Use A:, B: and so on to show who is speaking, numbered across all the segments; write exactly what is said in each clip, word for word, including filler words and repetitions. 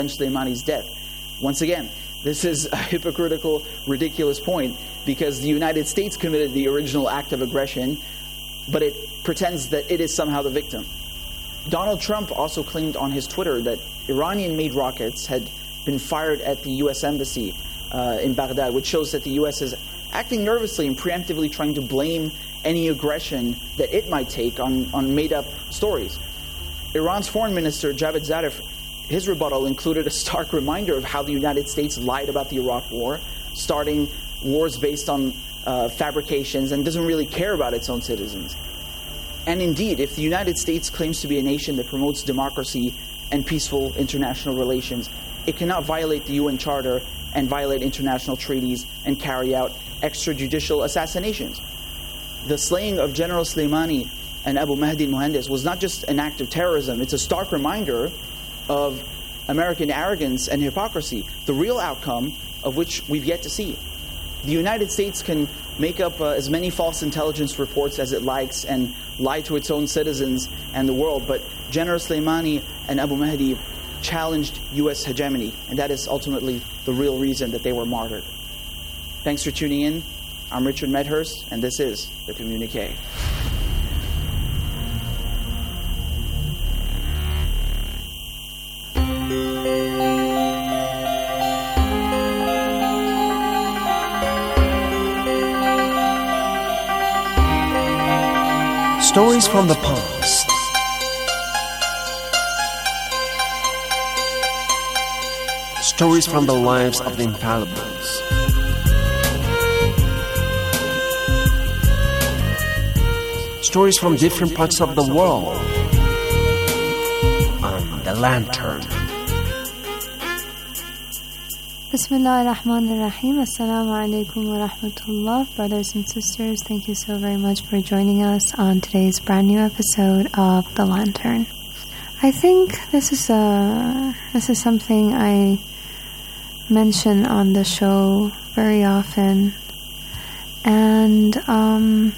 A: Soleimani's death. Once again, this is a hypocritical, ridiculous point because the United States committed the original act of aggression, but it pretends that it is somehow the victim. Donald Trump also claimed on his Twitter that Iranian-made rockets had been fired at the U S Embassy uh, in Baghdad, which shows that the U S is acting nervously and preemptively trying to blame any aggression that it might take on, on made-up stories. Iran's foreign minister, Javad Zarif, his rebuttal included a stark reminder of how the United States lied about the Iraq War, starting wars based on uh, fabrications and doesn't really care about its own citizens. And indeed, if the United States claims to be a nation that promotes democracy and peaceful international relations, it cannot violate the U N Charter and violate international treaties and carry out extrajudicial assassinations. The slaying of General Soleimani and Abu Mahdi al-Muhandis was not just an act of terrorism, it's a stark reminder of American arrogance and hypocrisy, the real outcome of which we've yet to see. The United States can make up uh, as many false intelligence reports as it likes and lie to its own citizens and the world, but General Soleimani and Abu Mahdi challenged U S hegemony, and that is ultimately the real reason that they were martyred. Thanks for tuning in. I'm Richard Medhurst, and this is The Communique.
B: Stories from the past. Stories from the lives of the infallibles. Stories from different parts of the world. On The Lantern.
C: Bismillah ar-Rahman ar-Rahim. Assalamu alaikum wa rahmatullah. Brothers and sisters, thank you so very much for joining us on today's brand new episode of The Lantern. I think this is a this is something I mention on the show very often, and um,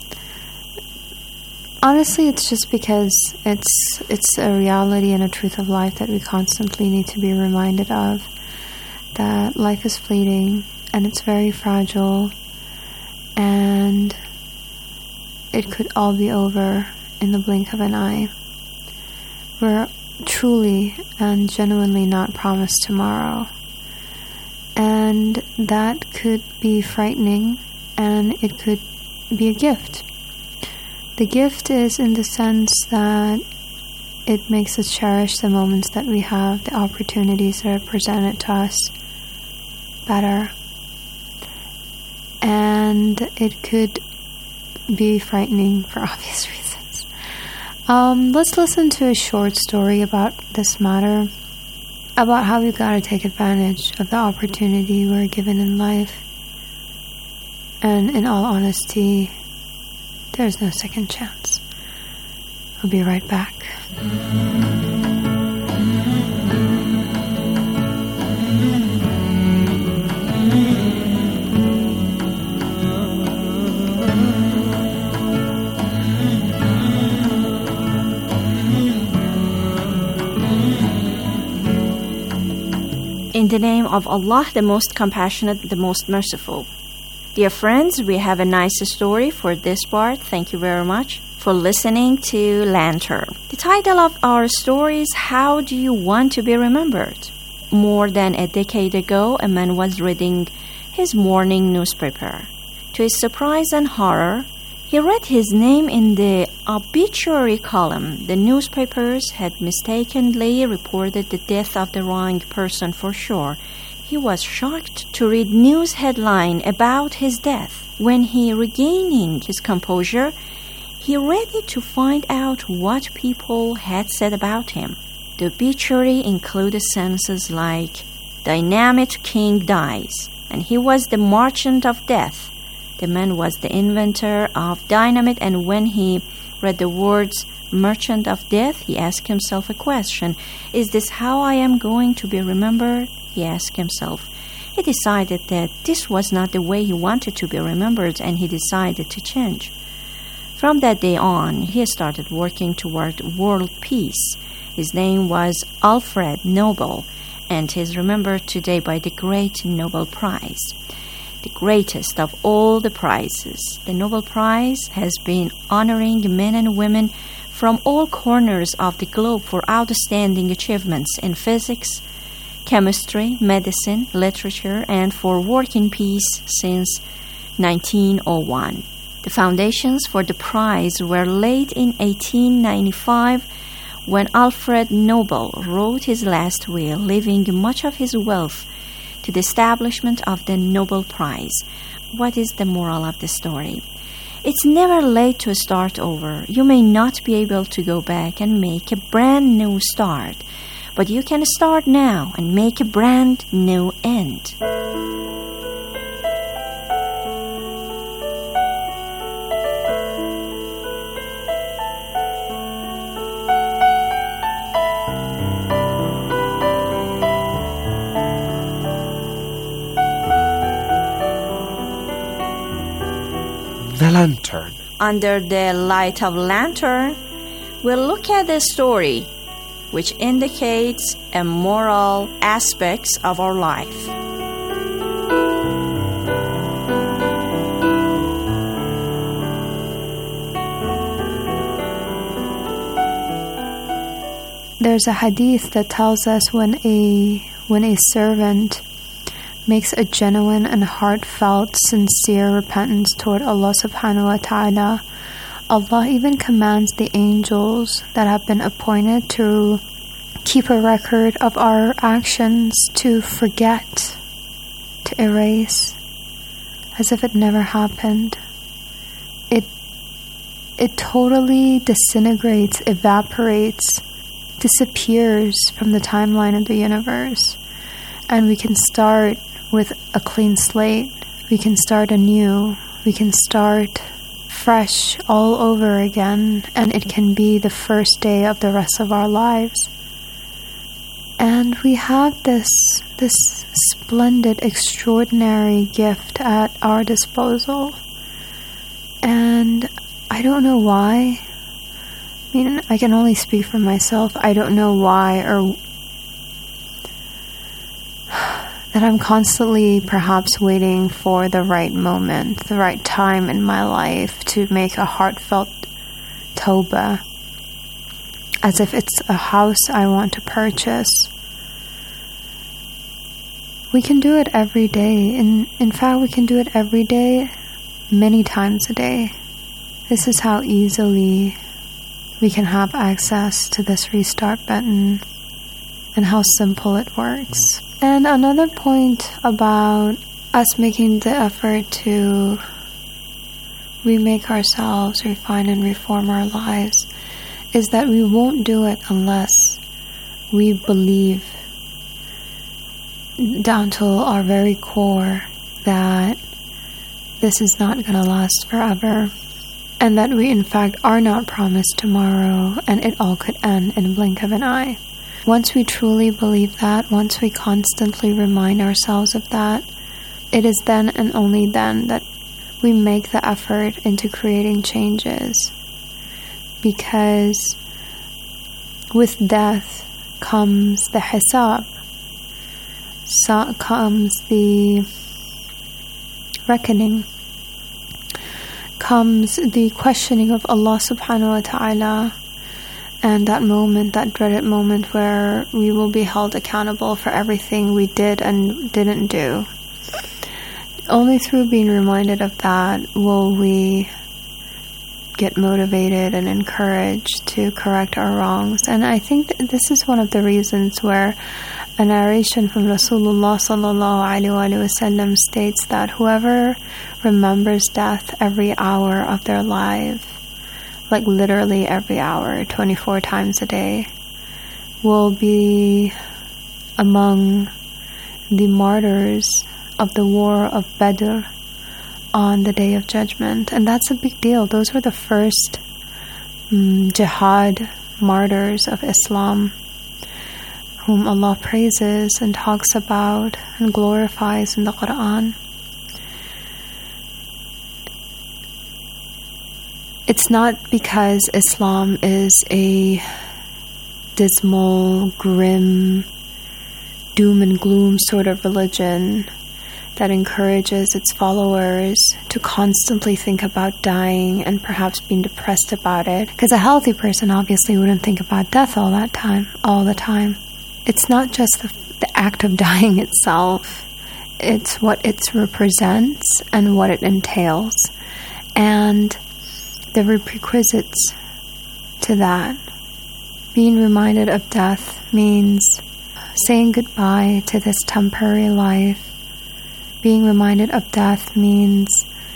C: honestly, it's just because it's it's a reality and a truth of life that we constantly need to be reminded of. That life is fleeting and it's very fragile, and it could all be over in the blink of an eye. We're truly and genuinely not promised tomorrow, and that could be frightening, and it could be a gift. The gift is in the sense that it makes us cherish the moments that we have, the opportunities that are presented to us better. And it could be frightening for obvious reasons. Um, let's listen to a short story about this matter, about how we've got to take advantage of the opportunity we're given in life. And in all honesty, there's no second chance. I'll be right back.
D: In the name of Allah, the most compassionate, the most merciful. Dear friends, we have a nice story for this part. Thank you very much for listening to Lantern. The title of our story is How Do You Want to Be Remembered? More than a decade ago, a man was reading his morning newspaper. To his surprise and horror, he read his name in the obituary column. The newspapers had mistakenly reported the death of the wrong person for sure. He was shocked to read news headline about his death. When he regaining his composure, he read it to find out what people had said about him. The obituary included sentences like, "Dynamite King dies," and he was the merchant of death. The man was the inventor of dynamite, and when he read the words merchant of death, he asked himself a question. Is this how I am going to be remembered? He asked himself. He decided that this was not the way he wanted to be remembered, and he decided to change. From that day on, he started working toward world peace. His name was Alfred Nobel, and is remembered today by the Great Nobel Prize, the greatest of all the prizes. The Nobel Prize has been honoring men and women from all corners of the globe for outstanding achievements in physics, chemistry, medicine, literature, and for working peace since nineteen oh one. The foundations for the prize were laid in eighteen ninety-five when Alfred Nobel wrote his last will, leaving much of his wealth to the establishment of the Nobel Prize. What is the moral of the story? It's never late to start over. You may not be able to go back and make a brand new start, but you can start now and make a brand new end.
B: The lantern.
D: Under the light of lantern, we'll look at the story, which indicates a moral aspects of our life.
C: There's a hadith that tells us when a when a servant makes a genuine and heartfelt, sincere repentance toward Allah subhanahu wa ta'ala, Allah even commands the angels that have been appointed to keep a record of our actions to forget, to erase, as if it never happened. It, it totally disintegrates, evaporates, disappears from the timeline of the universe. And we can start with a clean slate. We can start anew. We can start fresh all over again, and it can be the first day of the rest of our lives. And we have this this splendid, extraordinary gift at our disposal. And I don't know why. I mean, I can only speak for myself. I don't know why or that I'm constantly perhaps waiting for the right moment, the right time in my life to make a heartfelt tawbah, as if it's a house I want to purchase. We can do it every day. In, in fact, we can do it every day, many times a day. This is how easily we can have access to this restart button and how simple it works. And another point about us making the effort to remake ourselves, refine and reform our lives, is that we won't do it unless we believe down to our very core that this is not going to last forever, and that we in fact are not promised tomorrow, and it all could end in a blink of an eye. Once we truly believe that, once we constantly remind ourselves of that, it is then and only then that we make the effort into creating changes. Because with death comes the hisab, so comes the reckoning, comes the questioning of Allah subhanahu wa ta'ala, and that moment, that dreaded moment where we will be held accountable for everything we did and didn't do. Only through being reminded of that will we get motivated and encouraged to correct our wrongs. And I think that this is one of the reasons where a narration from Rasulullah sallallahu alaihi wasallam states that whoever remembers death every hour of their life, like literally every hour, twenty-four times a day, will be among the martyrs of the war of Badr on the Day of Judgment. And that's a big deal. Those were the first um, jihad martyrs of Islam, whom Allah praises and talks about and glorifies in the Quran. It's not because Islam is a dismal, grim, doom and gloom sort of religion that encourages its followers to constantly think about dying and perhaps being depressed about it. Because a healthy person obviously wouldn't think about death all that time, all the time. It's not just the, the act of dying itself, it's what it represents and what it entails. And the prerequisites to that. Being reminded of death means saying goodbye to this temporary life. Being reminded of death means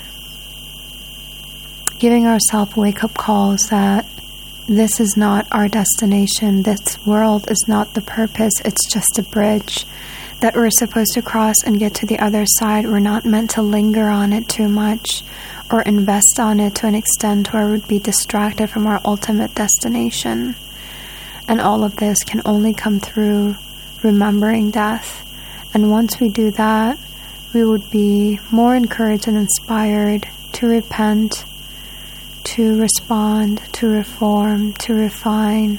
C: giving ourselves wake-up calls that this is not our destination, this world is not the purpose, it's just a bridge that we're supposed to cross and get to the other side. We're not meant to linger on it too much or invest on it to an extent where we'd be distracted from our ultimate destination. And all of this can only come through remembering death. And once we do that, we would be more encouraged and inspired to repent, to respond, to reform, to refine,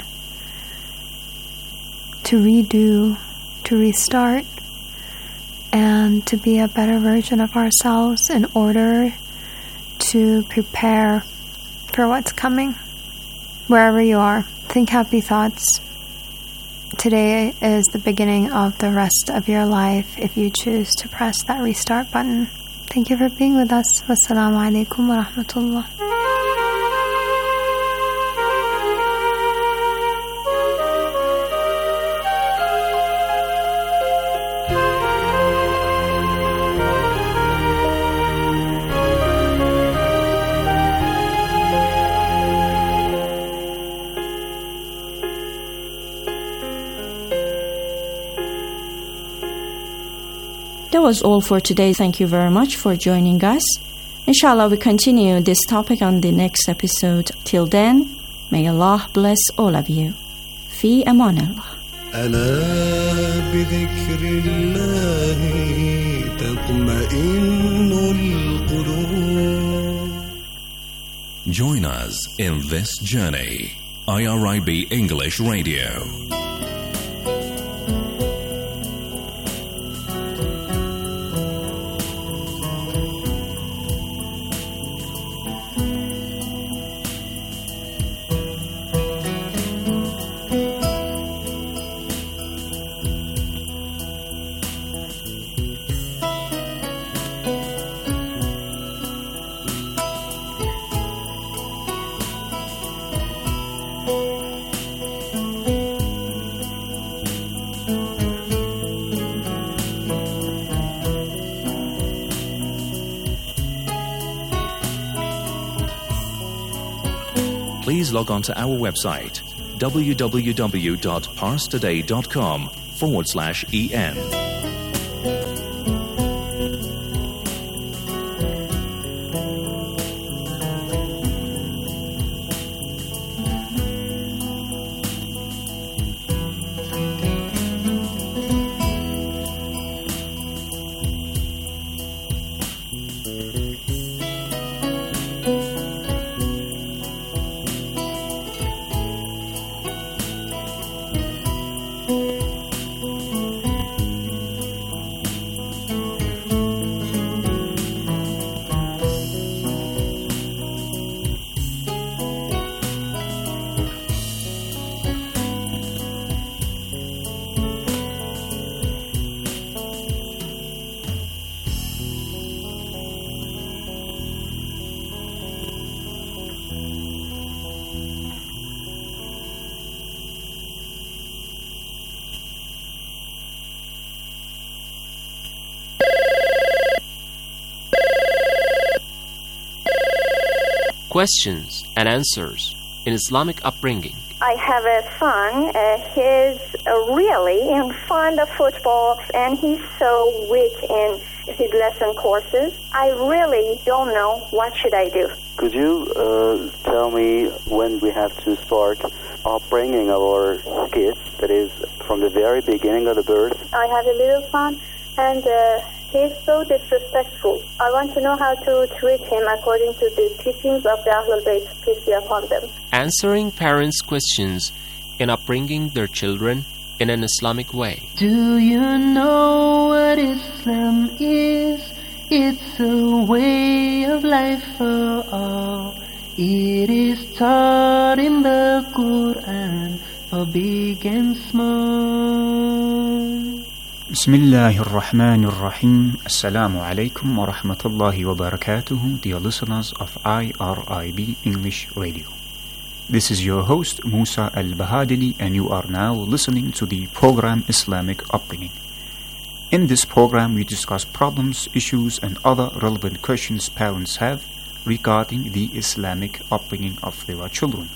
C: to redo, to restart, and to be a better version of ourselves in order to prepare for what's coming. Wherever you are, think happy thoughts. Today is the beginning of the rest of your life if you choose to press that restart button. Thank you for being with us. Wassalamu alaikum wa rahmatullah.
D: That was all for today. Thank you very much for joining us. Inshallah, we continue this topic on the next episode. Till then, may Allah bless all of you. Fi aman Allah.
E: ألا بذكر الله تطمئن القلوب.
F: Join us in this journey. I R I B English Radio. Please log on to our website w w w dot pars today dot com forward slash en.
G: Questions and answers in Islamic upbringing.
H: I have a son. Uh, he's uh, really fond of football, and he's so weak in his lesson courses. I really don't know what should I do.
I: Could you uh, tell me when we have to start upbringing our kids, that is, from the very beginning of the birth?
H: I have a little son, and uh, he's so disrespectful. I want to know how to treat him according to the teachings of the Ahlul Bayt, peace be upon them.
G: Answering parents' questions in upbringing their children in an Islamic way.
J: Do you know what Islam is? It's a way of life for all. It is taught in the Quran for big and small.
K: Bismillahirrahmanirrahim. Assalamu alaikum wa rahmatullahi wa barakatuhu, dear listeners of I R I B English Radio. This is your host Musa Al-Bahadili, and you are now listening to the program Islamic Upbringing. In this program we discuss problems, issues and other relevant questions parents have regarding the Islamic upbringing of their children.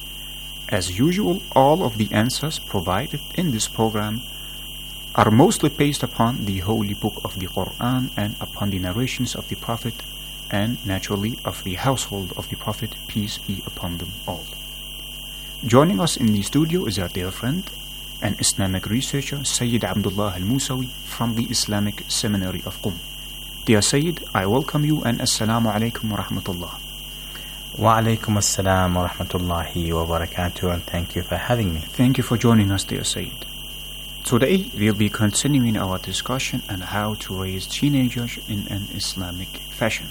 K: As usual, all of the answers provided in this program are mostly based upon the holy book of the Quran and upon the narrations of the Prophet and naturally of the household of the Prophet, peace be upon them all. Joining us in the studio is our dear friend and Islamic researcher Sayyid Abdullah Al-Musawi from the Islamic Seminary of Qum. Dear Sayyid, I welcome you and Assalamu alaikum wa rahmatullah.
L: Wa alaikum assalam wa rahmatullahi wa barakatuh, and thank you for having me.
K: Thank you for joining us, dear Sayyid. Today we'll be continuing our discussion on how to raise teenagers in an Islamic fashion.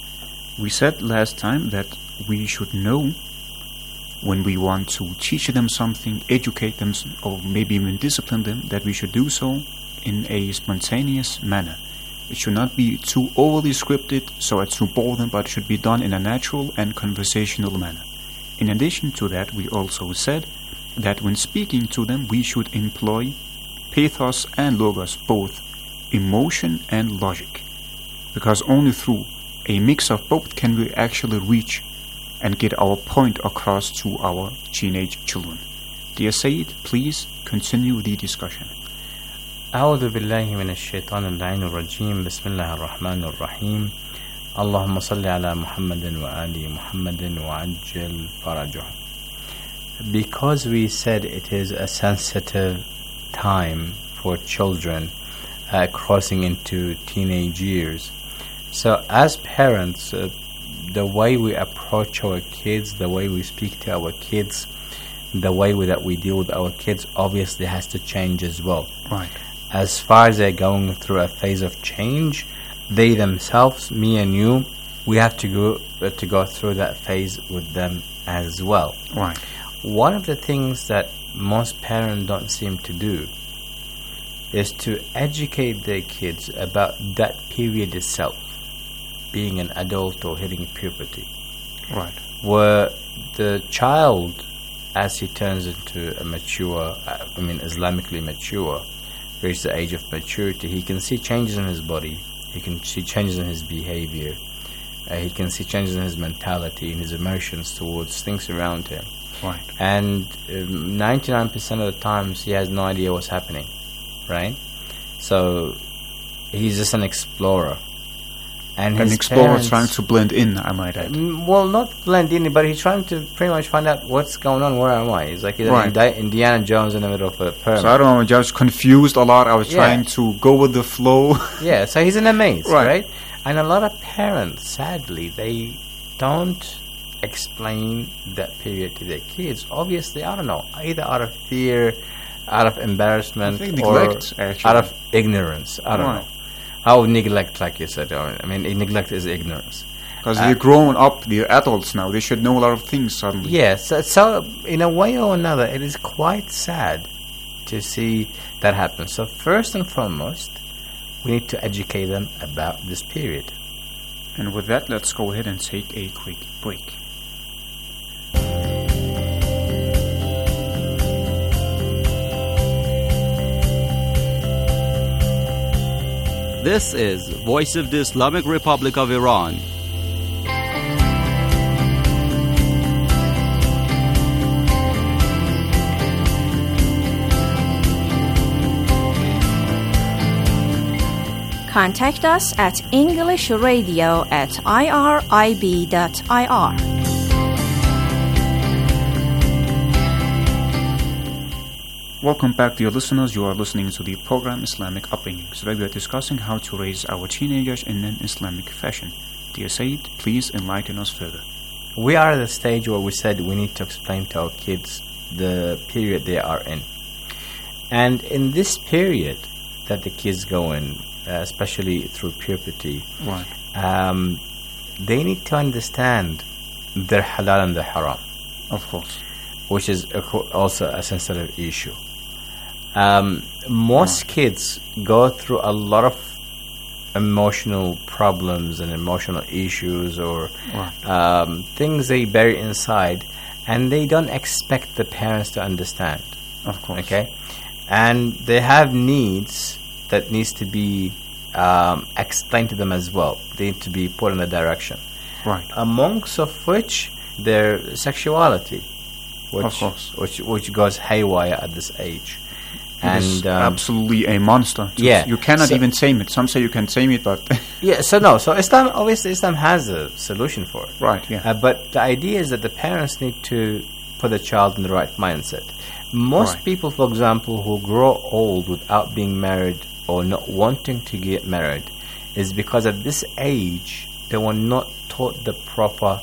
K: We said last time that we should know when we want to teach them something, educate them, or maybe even discipline them, that we should do so in a spontaneous manner. It should not be too overly scripted so as to bore them, but it should be done in a natural and conversational manner. In addition to that, we also said that when speaking to them, we should employ pathos and logos, both emotion and logic, because only through a mix of both can we actually reach and get our point across to our teenage children. Dear Sayyid, please continue the discussion.
L: أعوذ بالله من الشيطان اللعين الرجيم. بسم الله الرحمن الرحيم. اللهم صل على محمد وآل محمد وعجل فرجه. Because we said it is a sensitive time for children uh, crossing into teenage years, so as parents, uh, the way we approach our kids, the way we speak to our kids, the way we, that we deal with our kids obviously has to change as well.
K: Right.
L: As far as they're going through a phase of change, they themselves, me and you, we have to go uh, to go through that phase with them as well.
K: Right.
L: One of the things that most parents don't seem to do is to educate their kids about that period itself, being an adult or hitting puberty.
K: Right.
L: Where the child, as he turns into a mature, I mean Islamically mature, reaches the age of maturity, he can see changes in his body, he can see changes in his behavior, uh, he can see changes in his mentality, in his emotions towards things around him.
K: Right.
L: And um, ninety-nine percent of the times he has no idea what's happening, right? So he's just an explorer. And
K: an
L: his
K: explorer
L: parents,
K: trying to blend in, I might add.
L: Well, not blend in, but he's trying to pretty much find out what's going on, where am I? He's like he's
K: right.
L: Indi- Indiana Jones in the middle of a pyramid.
K: So I don't know, I was just confused a lot. I was
L: yeah.
K: trying to go with the flow.
L: Yeah, so he's in a maze,
K: right.
L: right? And a lot of parents, sadly, they don't explain that period to their kids. Obviously, I don't know, either out of fear, out of embarrassment,
K: I think
L: or
K: neglect, actually.
L: out of ignorance. I don't
K: right.
L: know. How neglect, like you said. I mean, neglect is ignorance.
K: Because
L: uh,
K: they're grown up, they're adults now. They should know a lot of things suddenly.
L: Yes. Yeah, so, so, in a way or another, it is quite sad to see that happen. So, first and foremost, we need to educate them about this period.
K: And with that, let's go ahead and take a quick break.
M: This is Voice of the Islamic Republic of Iran.
D: Contact us at English Radio at I R I B dot I R.
K: Welcome back, dear listeners. You are listening to the program Islamic Upbringing. Today we are discussing how to raise our teenagers in an Islamic fashion. Dear Sayyid, please enlighten us further.
L: We are at the stage where we said we need to explain to our kids the period they are in. And in this period that the kids go in, uh, especially through puberty,
K: right.
L: um, they need to understand their halal and their haram.
K: Of course.
L: Which is a co- also a sensitive issue. Um, most right. kids go through a lot of emotional problems and emotional issues or
K: right.
L: um, things they bury inside, and they don't expect the parents to understand.
K: Of course.
L: Okay? And they have needs that needs to be um, explained to them as well. They need to be put in a direction.
K: Right.
L: Amongst of which their sexuality, which
K: of course.
L: which which goes haywire at this age.
K: It
L: and
K: is
L: um,
K: absolutely a monster.
L: Yeah.
K: You cannot
L: so
K: even tame it. Some say you can tame it, but
L: yeah. So no. So Islam, obviously, Islam has a solution for it.
K: Right. Yeah.
L: Uh, but the idea is that the parents need to put the child in the right mindset. Most
K: right.
L: people, for example, who grow old without being married or not wanting to get married, is because at this age they were not taught the proper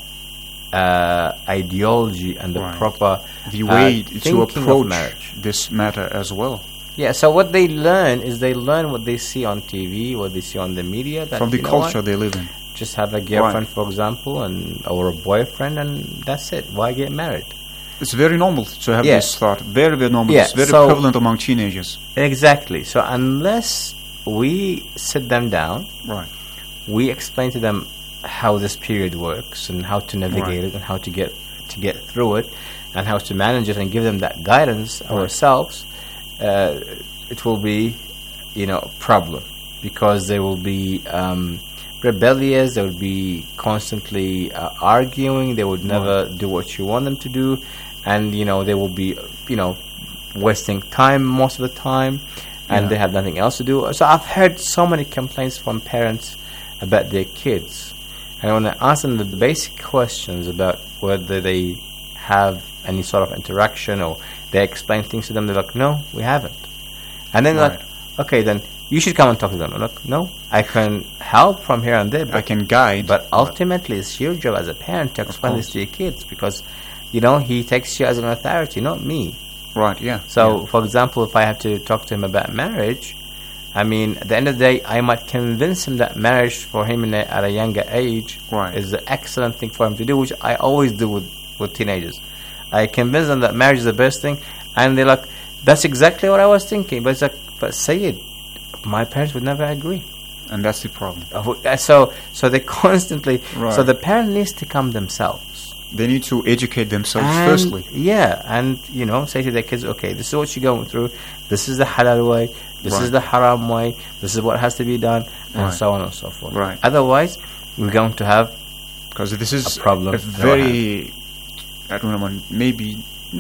L: uh, ideology and the
K: right.
L: proper
K: the way
L: uh,
K: to approach this matter as well.
L: Yeah, so what they learn is they learn what they see on T V, what they see on the media. That,
K: from the culture
L: what?
K: they live in.
L: Just have a girlfriend,
K: right.
L: for example, and or a boyfriend, and that's it. Why get married?
K: It's very normal to have
L: yeah.
K: this thought. Very, very normal.
L: Yeah,
K: it's very
L: so
K: prevalent among teenagers.
L: Exactly. So unless we sit them down,
K: right,
L: we explain to them how this period works and how to navigate
K: right.
L: it and how to get to get through it and how to manage it and give them that guidance right. ourselves, uh, it will be, you know, a problem because they will be um, rebellious. They would be constantly uh, arguing. They would never right. do what you want them to do. And, you know, they will be, you know, wasting time most of the time, and
K: yeah.
L: they have nothing else to do. So I've heard so many complaints from parents about their kids. And when I ask them the basic questions about whether they have any sort of interaction or they explain things to them, they're like, no, we haven't. And then
K: right.
L: like, okay, then you should come and talk to them. I'm like, no, I can help from here and there. But
K: I can guide.
L: But ultimately, it's your job as a parent to explain this to your kids because, you know, he takes you as an authority, not me.
K: Right, yeah.
L: So,
K: yeah.
L: for example, if I have to talk to him about marriage, I mean, at the end of the day, I might convince him that marriage for him in a, at a younger age
K: right.
L: is an excellent thing for him to do, which I always do with, with teenagers. I convince them that marriage is the best thing, and they're like, that's exactly what I was thinking. But it's like, but say it. My parents would never agree.
K: And that's the problem.
L: So, so they constantly,
K: right.
L: so the parent needs to come themselves.
K: They need to educate themselves
L: and,
K: firstly.
L: Yeah, and, you know, say to their kids, okay, this is what you're going through. This is the halal way. This
K: right.
L: is the haram way. This is what has to be done, and
K: right.
L: so on and so forth.
K: Right.
L: Otherwise, we're going to have
K: because this is
L: a problem.
K: A very, I don't know, maybe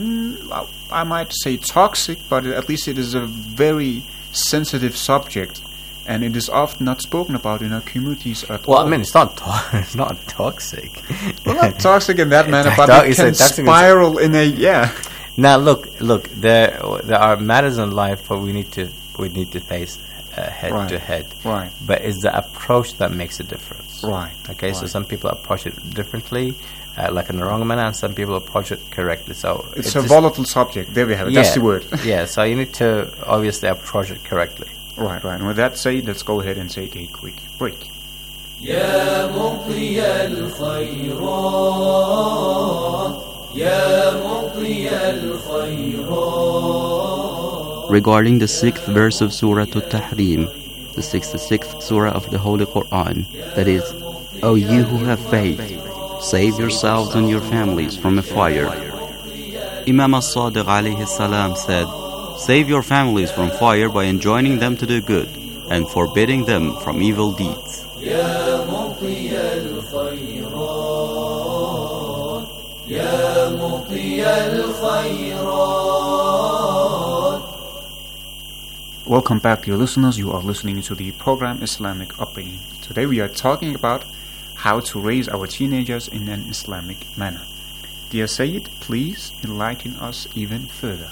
K: mm, I might say toxic, but at least it is a very sensitive subject. And it is often not spoken about in our communities at
L: well,
K: all.
L: Well, I mean, it's not to- it's not toxic.
K: Well, not toxic in that manner, but
L: to-
K: it can spiral in a yeah.
L: Now, look, look. There, there are matters in life where we need to we need to face uh, head
K: right.
L: to head.
K: Right.
L: But it's the approach that makes a difference.
K: Right.
L: Okay.
K: Right.
L: So some people approach it differently, uh, like in the wrong manner, and some people approach it correctly. So
K: it's,
L: it's
K: a volatile subject. There we have it.
L: Yeah,
K: That's the word.
L: Yeah. So you need to obviously approach it correctly.
K: Right, right. And with that said, let's go ahead and take a quick break.
N: يا مطي الخيرات يا مطي الخيرات.
M: Regarding the sixth verse of Surah At-Tahrim, the sixty-sixth Surah of the Holy Quran, that is, O you who have faith, save yourselves and your families from a fire. Imam As-Sadiq alayhi salam said, save your families from fire by enjoining them to do good and forbidding them from evil deeds.
K: Welcome back, dear listeners. You are listening to the program Islamic Upbringing. Today we are talking about how to raise our teenagers in an Islamic manner. Dear Sayyid, please enlighten us even further.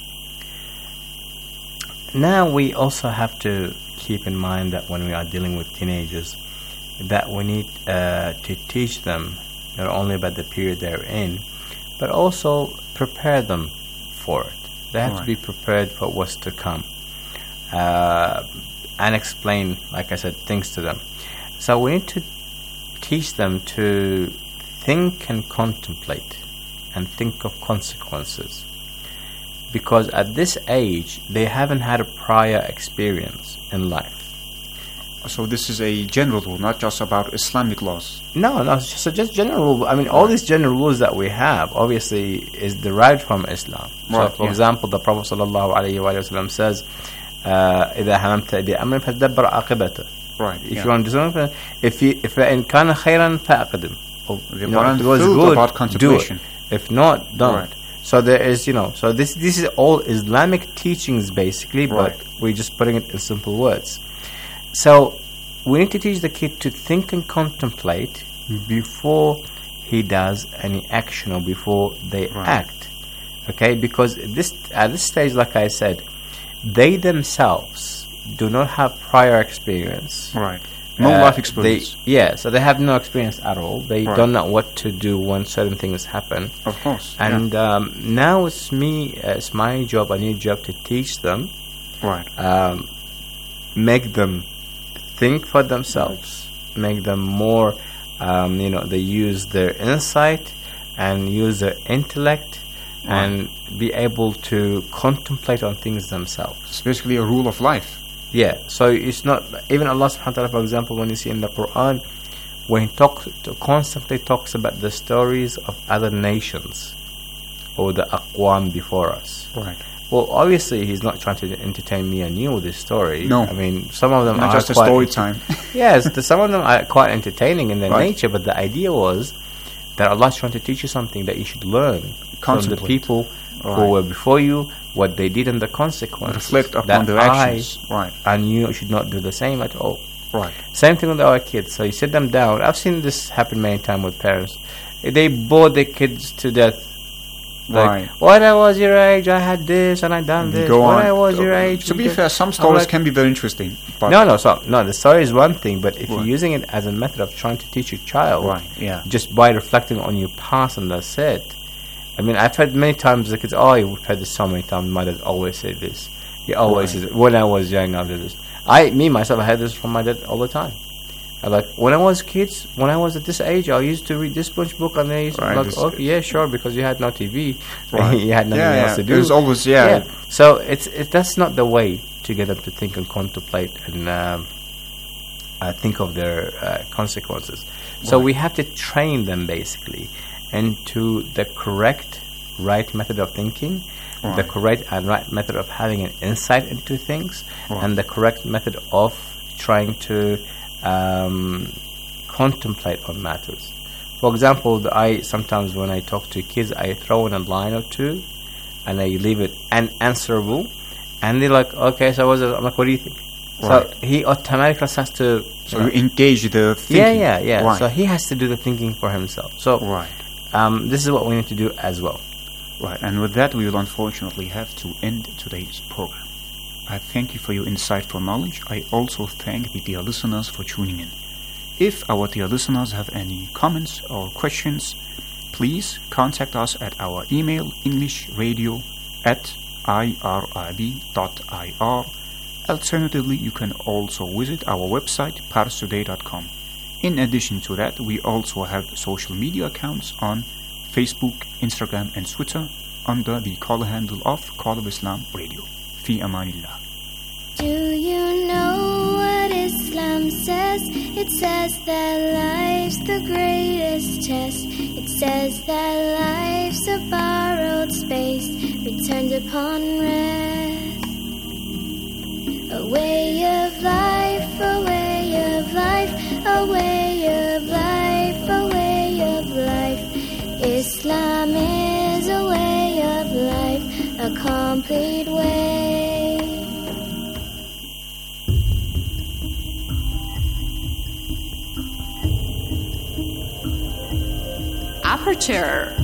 L: Now we also have to keep in mind that when we are dealing with teenagers, that we need uh, to teach them not only about the period they're in, but also prepare them for it. They have
K: Right.
L: to be prepared for what's to come. Uh, and explain, like I said, things to them. So we need to teach them to think and contemplate and think of consequences. Because at this age, they haven't had a prior experience in life.
K: So this is a general rule, not just about Islamic laws.
L: No, no, it's just, just general rule. I mean, all these general rules that we have, obviously, is derived from Islam.
K: Right,
L: so, for
K: yeah.
L: example, the Prophet sallallahu alaihi wasallam says, uh, إذا هممت بأمر فدبر عاقبته.
K: Right.
L: If
K: yeah.
L: you want to do something, if you, if in كان خيرا فأقدم.
K: The
L: You know,
K: Quran
L: if it was
K: filled
L: good,
K: about
L: do it.
K: contemplation.
L: If not, don't.
K: Right.
L: So there is, you know, so this this is all Islamic teachings basically, but
K: Right.
L: we're just putting it in simple words. So we need to teach the kid to think and contemplate before he does any action or before they
K: Right.
L: act. Okay, because this at this stage, like I said, they themselves do not have prior experience.
K: Right. No
L: Uh,
K: life experience.
L: They, yeah, so they have no experience at all. They
K: Right.
L: don't know what to do when certain things happen.
K: Of course.
L: And um, now it's me, uh, it's my job, a new job to teach them,
K: Right.
L: um, make them think for themselves, make them more, um, you know, they use their insight and use their intellect and be able to contemplate on things themselves.
K: It's basically a rule of life.
L: Yeah, so it's not, even Allah subhanahu wa ta'ala, for example, when you see in the Quran, when He talks, constantly talks about the stories of other nations or the aqwam before us.
K: Right.
L: Well, obviously, He's not trying to entertain me and you with this story.
K: No.
L: I mean, some of them
K: Not
L: are
K: just a
L: quite
K: story time.
L: yes, the, some of them are quite entertaining in their
K: Right.
L: nature, but the idea was that Allah is trying to teach you something that you should learn from the
K: Contemplate.
L: people who
K: Right.
L: were before you, what they did and the consequences.
K: Reflect upon
L: that
K: their
L: I
K: actions. Right.
L: and you should not do the same at all.
K: Right.
L: Same thing with our kids. So you sit them down. I've seen this happen many times with parents. They bore their kids to death. Like,
K: Right.
L: when I was your age, I had this and I done this.
K: Go
L: when
K: on.
L: I was your age,
K: To
L: we
K: be
L: did-
K: fair, some
L: I'm
K: stories
L: like-
K: can be very interesting. But
L: no, no, so no. The story is one thing, but if
K: Right.
L: you're using it as a method of trying to teach your child,
K: Right, yeah.
L: just by reflecting on your past and that's it. I mean, I've heard many times the kids, oh, we've heard this so many times. My dad always said this. He always
K: Right.
L: says it. When I was young, I did this. I, me myself, I had this from my dad all the time. I like when I was kids, when I was at this age, I used to read this bunch book, and then I used to
K: Right,
L: like,
K: this-
L: okay, yeah, sure, because you had no T V,
K: Right.
L: you had nothing
K: Yeah,
L: else
K: yeah.
L: to do.
K: There's always- yeah.
L: So it's it, that's not the way to get them to think and contemplate and um, uh, think of their uh, consequences. So
K: Right.
L: we have to train them basically into the correct, right method of thinking, the
K: Right.
L: correct and right method of having an insight into things,
K: Right.
L: and the correct method of trying to um, contemplate on matters. For example, the, I sometimes when I talk to kids, I throw in a line or two, and I leave it unanswerable, and they're like, "Okay, so what's it?" I'm like, "What do you think?"
K: Right.
L: So he automatically has to.
K: So you engage the thinking.
L: Yeah, yeah, yeah.
K: Right.
L: So he has to do the thinking for himself. So
K: Right.
L: um, this is what we need to do as well.
K: Right, and with that, we will unfortunately have to end today's program. I thank you for your insightful knowledge. I also thank the dear listeners for tuning in. If our dear listeners have any comments or questions, please contact us at our email englishradio at irib dot i r. Alternatively, you can also visit our website pars today dot com. In addition to that, we also have social media accounts on Facebook, Instagram and Twitter under the call handle of Call of Islam Radio. Fi amanillah.
O: Do you know what Islam says? It says that life's the greatest test. It says that life's a borrowed space returned upon rest. A way of life, a way of life, a way of life, a way of life. Islam is a way of life, a complete way.
P: Aperture.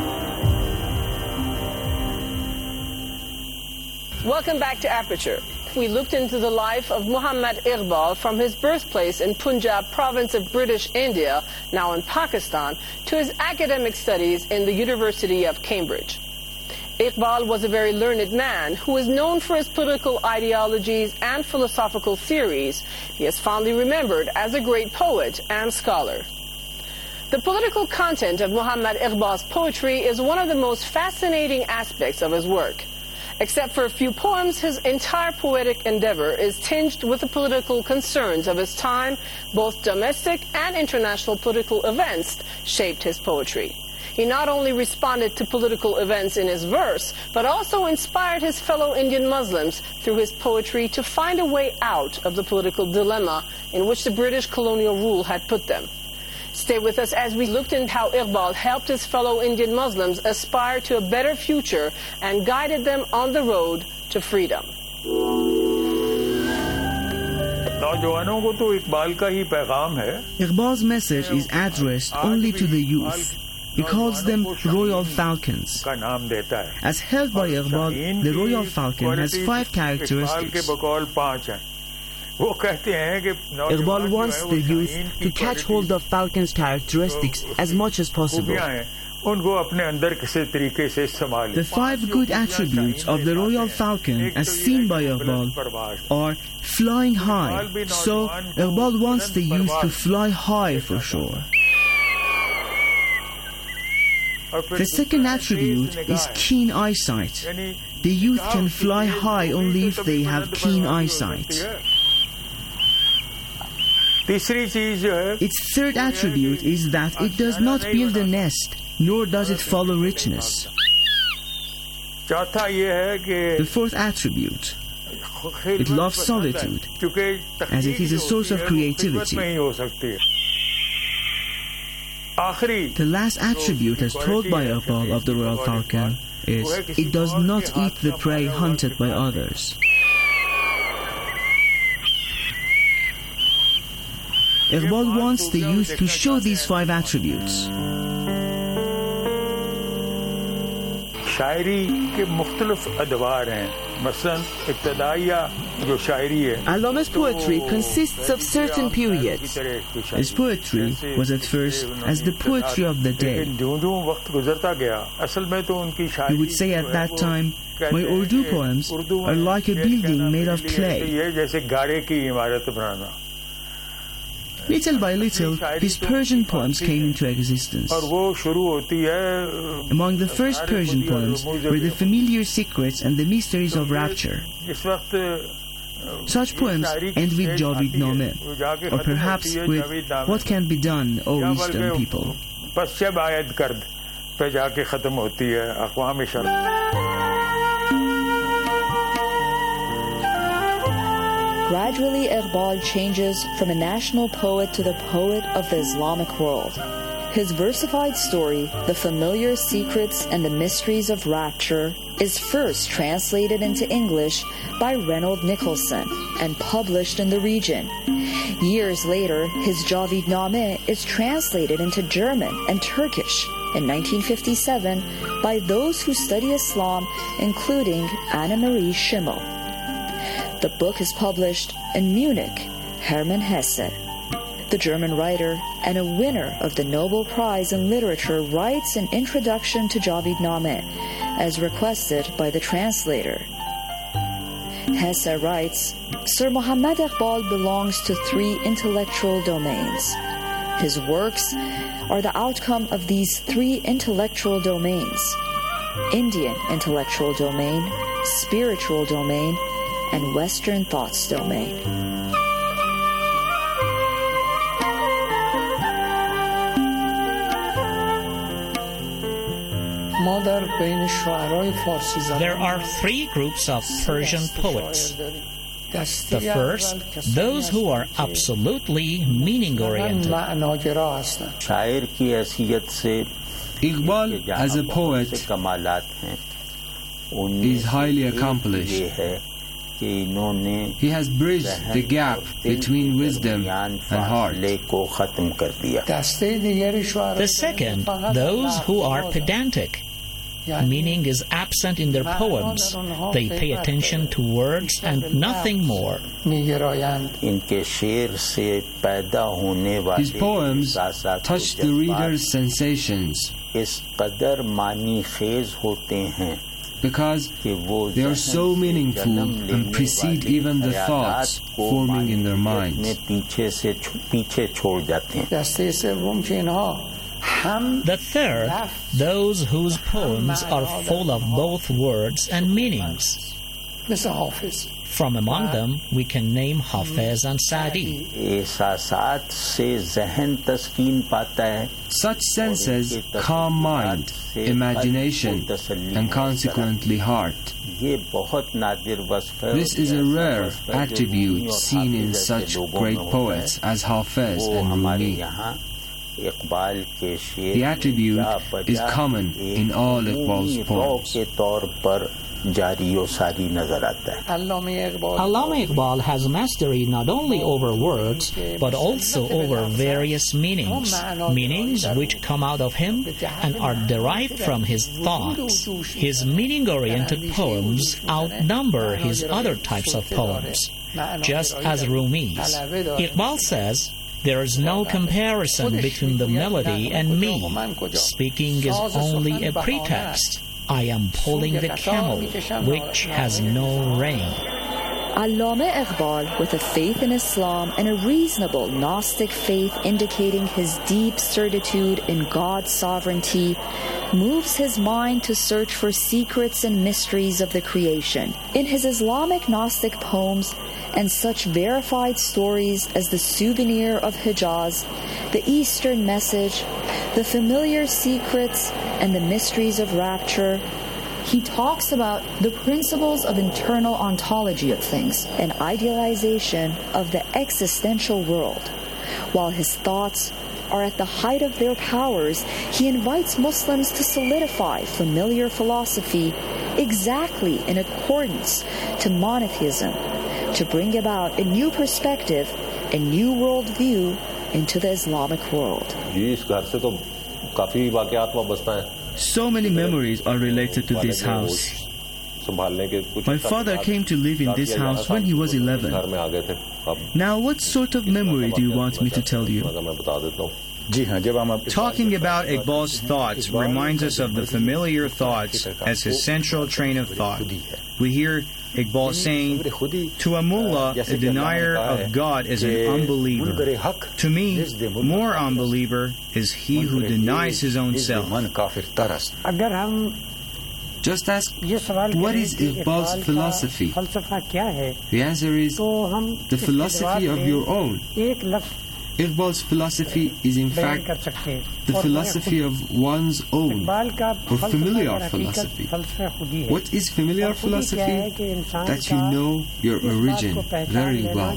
P: Welcome back to Aperture.
Q: off, we looked into the life of Muhammad Iqbal from his birthplace in Punjab province of British India, now in Pakistan, to his academic studies in the University of Cambridge. Iqbal was a very learned man who is known for his political ideologies and philosophical theories. He is fondly remembered as a great poet and scholar. The political content of Muhammad Iqbal's poetry is one of the most fascinating aspects of his work. Except for a few poems, his entire poetic endeavor is tinged with the political concerns of his time. Both domestic and international political events shaped his poetry. He not only responded to political events in his verse, but also inspired his fellow Indian Muslims through his poetry to find a way out of the political dilemma in which the British colonial rule had put them. Stay with us as we looked into how Iqbal helped his fellow Indian Muslims aspire to a better future and guided them on the road to freedom.
R: Iqbal's message is addressed only to the youth. He calls them Royal Falcons. As held by Iqbal, the Royal Falcon has five characteristics.
S: Iqbal wants the youth to catch hold of Falcon's characteristics as much as possible.
R: The five good attributes of the Royal Falcon, as seen by Iqbal, are flying high. So, Iqbal wants the youth to fly high for sure. The second attribute is keen eyesight. The youth can fly high only if they have keen eyesight. Its third attribute is that it does not build a nest, nor does it follow richness. The fourth attribute, it loves solitude, as it is a source of creativity. The last attribute as told by Iqbal of the Royal Falcon is, it does not eat the prey hunted by others. Iqbal wants the youth to show these five attributes.
S: Allama's poetry consists of certain periods.
R: His poetry was at first as the poetry of the day. He would say at that time, my Urdu poems are like a building made of clay. Little by little, his Persian poems came into existence. Among the first Persian poems were the familiar secrets and the mysteries of rapture. Such poems end with Javidname, or perhaps with what can be done, O wisdom people.
T: Gradually, Iqbal changes from a national poet to the poet of the Islamic world. His versified story, The Familiar Secrets and the Mysteries of Rapture, is first translated into English by Reynold Nicholson and published in the region. Years later, his Javidname is translated into German and Turkish in nineteen fifty-seven by those who study Islam, including Anna Marie Schimmel. The book is published in Munich, Hermann Hesse. The German writer and a winner of the Nobel Prize in Literature writes an introduction to Javidname, as requested by the translator. Hesse writes, Sir Muhammad Iqbal belongs to three intellectual domains. His works are the outcome of these three intellectual domains: Indian intellectual domain, spiritual domain, and Western thoughts domain.
U: There are three groups of Persian poets. The first, those who are absolutely meaning-oriented.
V: Iqbal, as a poet, is highly accomplished. He has bridged the gap between wisdom and heart.
U: The second, those who are pedantic. Meaning is absent in their poems. They pay attention to words and nothing more.
V: His poems touch the reader's sensations because they are so meaningful and precede even the thoughts forming in their minds.
U: The third, those whose poems are full of both words and meanings. From among them, we can name Hafez and Sa'di.
V: Such senses calm mind, imagination, and consequently heart. This is a rare attribute seen in such great poets as Hafez and Rumi. The attribute is common in all Iqbal's poems.
U: Allama Iqbal has mastery not only over words, but also over various meanings, meanings which come out of him and are derived from his thoughts. His meaning-oriented poems outnumber his other types of poems, just as Rumi's. Iqbal says, "There is no comparison between the melody and me. Speaking is only a pretext. I am pulling the camel, which has no rein."
T: Allama Iqbal, with a faith in Islam and a reasonable Gnostic faith indicating his deep certitude in God's sovereignty, moves his mind to search for secrets and mysteries of the creation. In his Islamic Gnostic poems, and such verified stories as the Souvenir of Hijaz, the Eastern Message, the Familiar Secrets, and the Mysteries of Rapture, he talks about the principles of internal ontology of things and idealization of the existential world. While his thoughts are at the height of their powers, he invites Muslims to solidify familiar philosophy exactly in accordance to monotheism, to bring about a new perspective, a new worldview into the Islamic world.
R: So many memories are related to this house. My father came to live in this house when he was eleven. Now, what sort of memory do you want me to tell you?
K: Talking about Iqbal's thoughts reminds us of the familiar thoughts as his central train of thought. We hear Iqbal saying, "To a mullah, a denier of God is an unbeliever. To me, more unbeliever is he who denies his own self."
V: Just ask, what is Iqbal's philosophy? The answer is, the philosophy of your own. Iqbal's philosophy is in fact the philosophy of one's own, or familiar philosophy. What is familiar philosophy? That you know your origin very well.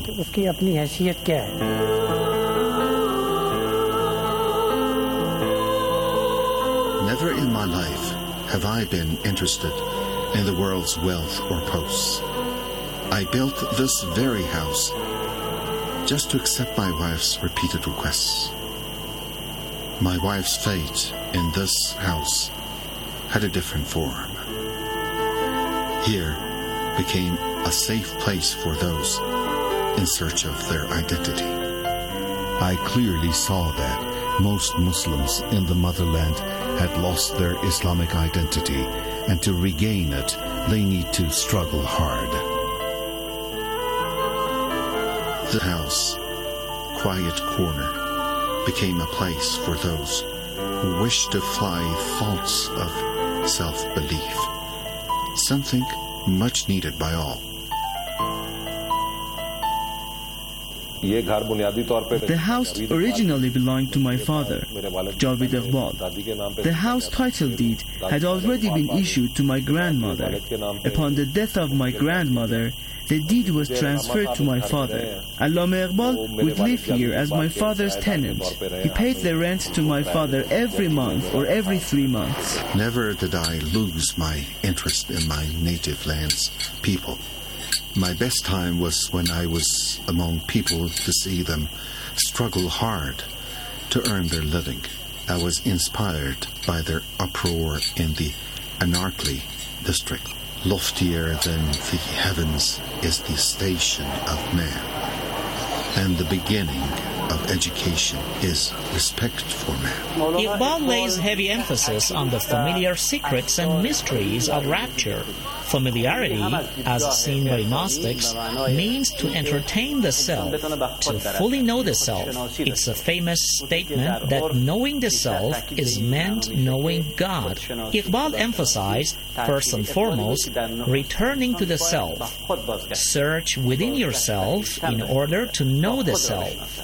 A: Never in my life have I been interested in the world's wealth or posts. I built this very house just to accept my wife's repeated requests. My wife's fate in this house had a different form. Here became a safe place for those in search of their identity.
B: I clearly saw that most Muslims in the motherland had lost their Islamic identity, and to regain it, they need to struggle hard.
A: The house, quiet corner, became a place for those who wish to fly thoughts of self-belief, something much needed by all.
R: The house originally belonged to my father, Javed Iqbal. The house title deed had already been issued to my grandmother. Upon the death of my grandmother, the deed was transferred to my father. Allama Iqbal would live here as my father's tenant. He paid the rent to my father every month or every three months.
A: Never did I lose my interest in my native land's people. My best time was when I was among people to see them struggle hard to earn their living. I was inspired by their uproar in the Anarkli district. Loftier than the heavens is the station of man, and the beginning of education is respect for man.
U: Iqbal lays heavy emphasis on the familiar secrets and mysteries of rapture. Familiarity, as seen by Gnostics, means to entertain the self, to fully know the self. It's a famous statement that knowing the self is meant knowing God. Iqbal emphasized, first and foremost, returning to the self. Search within yourself in order to know the self.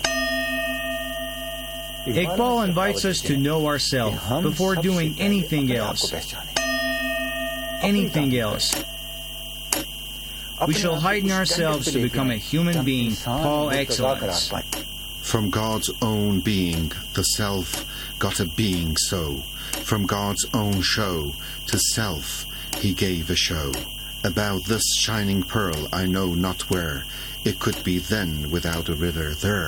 C: Iqbal invites us to know ourselves before doing anything else. Anything else. We shall heighten ourselves to become a human being, par excellence.
A: From God's own being, the self got a being so. From God's own show to self, he gave a show. About this shining pearl, I know not where. It could be then without a river there.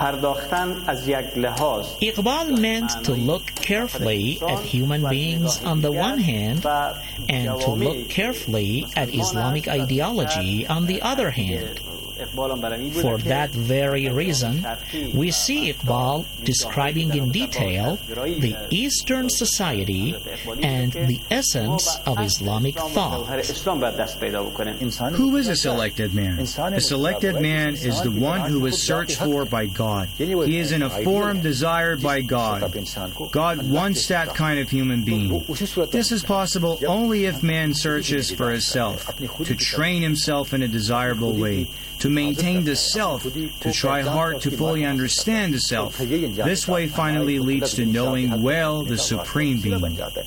U: Iqbal meant to look carefully at human beings on the one hand and to look carefully at Islamic ideology on the other hand. For that very reason, we see Iqbal describing in detail the Eastern society and the essence of Islamic thought.
C: Who is a selected man? A selected man is the one who is searched for by God. He is in a form desired by God. God wants that kind of human being. This is possible only if man searches for himself, to train himself in a desirable way, to maintain the self, to try hard to fully understand the self. This way finally leads to knowing well the Supreme Being.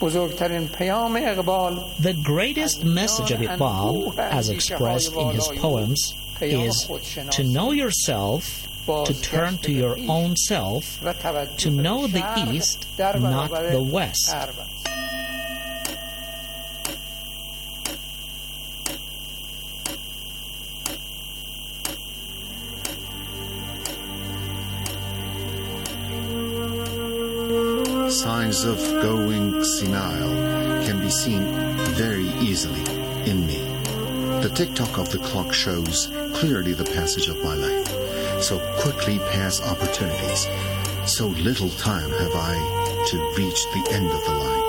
U: The greatest message of Iqbal, as expressed in his poems, is to know yourself, to turn to your own self, to know the East, not the West.
A: Signs of going senile can be seen very easily in me. The tick-tock of the clock shows clearly the passage of my life. So quickly pass opportunities. So little time have I to reach the end of the line.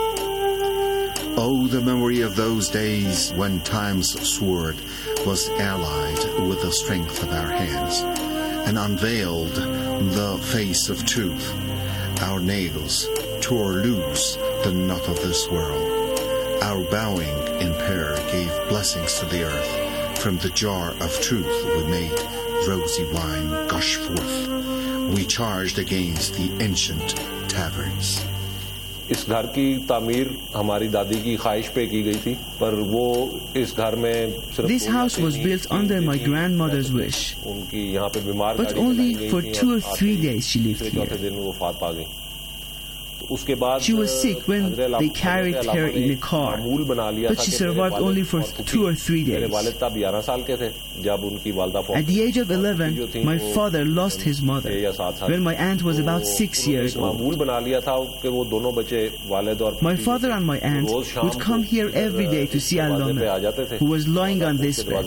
A: Oh, the memory of those days when time's sword was allied with the strength of our hands and unveiled the face of truth. Our nails tore loose the knot of this world. Our bowing in prayer gave blessings to the earth. From the jar of truth we made rosy wine gush forth. We charged against the ancient taverns.
E: इस घर की तामीर हमारी दादी की ख्वाहिश पे की गई थी, पर वो इस घर में सिर्फ
R: This house was built under my grandmother's wish,
E: उनकी यहाँ पे बीमार
R: but only for two or three days she lived here.
E: चौथे दिन वो वफात पा गई. उसके बाद
R: She was sick when they carried her in a car, but she survived only for two or three days.
E: मेरे वालिद तब ग्यारह साल के थे जब उनकी वालिदा फौत.
R: At the age of eleven, my father lost his mother when my aunt was about six years old.
E: मामूल बना लिया था कि वो दोनों बच्चे वालिद और
R: My father and my aunt would come here every day to see Allame, who was lying on this bed.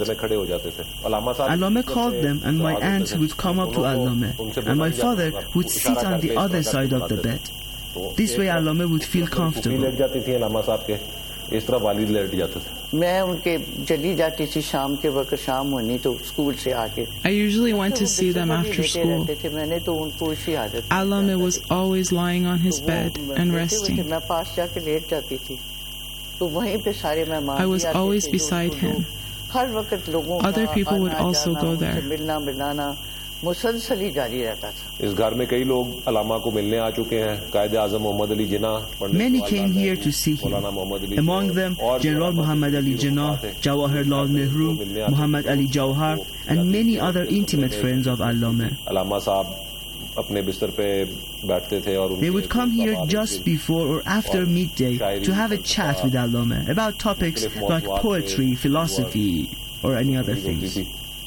R: Allame called them and my aunt would come up to Allame, and my father would sit on the other side of the bed. This way Allame would feel comfortable.
E: इस तरह वालिद late जाते थे.
W: मैं उनके चली जाती थी शाम के वक्त, शाम होनी तो स्कूल से आके.
X: I usually went to see them after school.
W: मैंने तो उनको इसी आदत.
X: Allame was always lying on his bed and resting.
W: मैं पास जाके लेट जाती थी. तो वहीं पे सारे मेहमान.
X: I was always beside him.
W: हर वक्त लोगों का
X: Other people would also go there.
W: मिलना मिलाना मुसलसल ही जारी रहता था.
E: इस घर में कई लोग अलामा को मिलने आ चुके हैं. कायदे आजम Mohammad Ali Jinnah.
R: Many came here to see him. Among them, General Muhammad Ali Jinnah, Jawaharlal Nehru, Muhammad Ali Jawhar, and many other intimate friends of Allame.
E: अलामा साहब अपने बिस्तर पे बैठते थे और
R: They would come here just before or after midday to have a chat with Allame about topics like poetry, philosophy, or any other things.